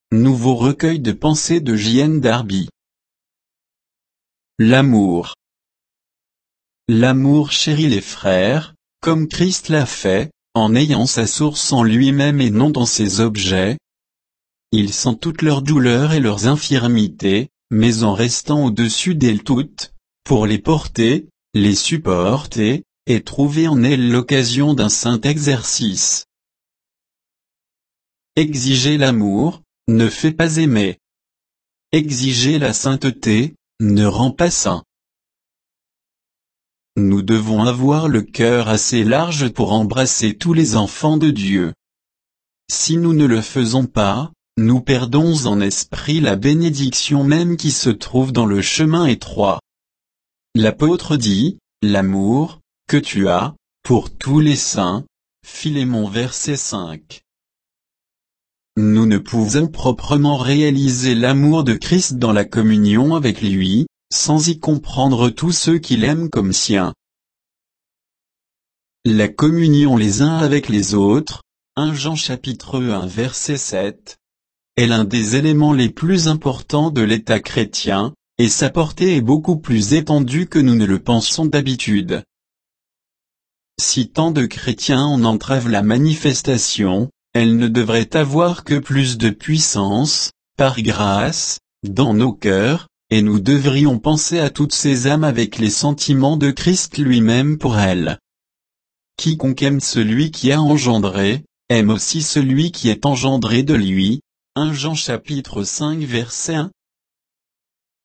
Nouveau recueil de pensées de J.N. Darby. L'amour. L'amour chérit les frères, comme Christ l'a fait, en ayant sa source en lui-même et non dans ses objets. Il sent toutes leurs douleurs et leurs infirmités, mais en restant au-dessus d'elles toutes, pour les porter, les supporter, et trouver en elles l'occasion d'un saint exercice. Exiger l'amour, ne fait pas aimer. Exiger la sainteté, ne rend pas saint. Nous devons avoir le cœur assez large pour embrasser tous les enfants de Dieu. Si nous ne le faisons pas, nous perdons en esprit la bénédiction même qui se trouve dans le chemin étroit. L'apôtre dit, l'amour, que tu as, pour tous les saints, Philémon verset 5. Nous ne pouvons proprement réaliser l'amour de Christ dans la communion avec lui, sans y comprendre tous ceux qu'il aime comme siens. La communion les uns avec les autres, 1 Jean chapitre 1 verset 7, est l'un des éléments les plus importants de l'état chrétien, et sa portée est beaucoup plus étendue que nous ne le pensons d'habitude. Si tant de chrétiens en entravent la manifestation, elle ne devrait avoir que plus de puissance, par grâce, dans nos cœurs, et nous devrions penser à toutes ces âmes avec les sentiments de Christ lui-même pour elles. Quiconque aime celui qui a engendré, aime aussi celui qui est engendré de lui. 1 Jean chapitre 5 verset 1.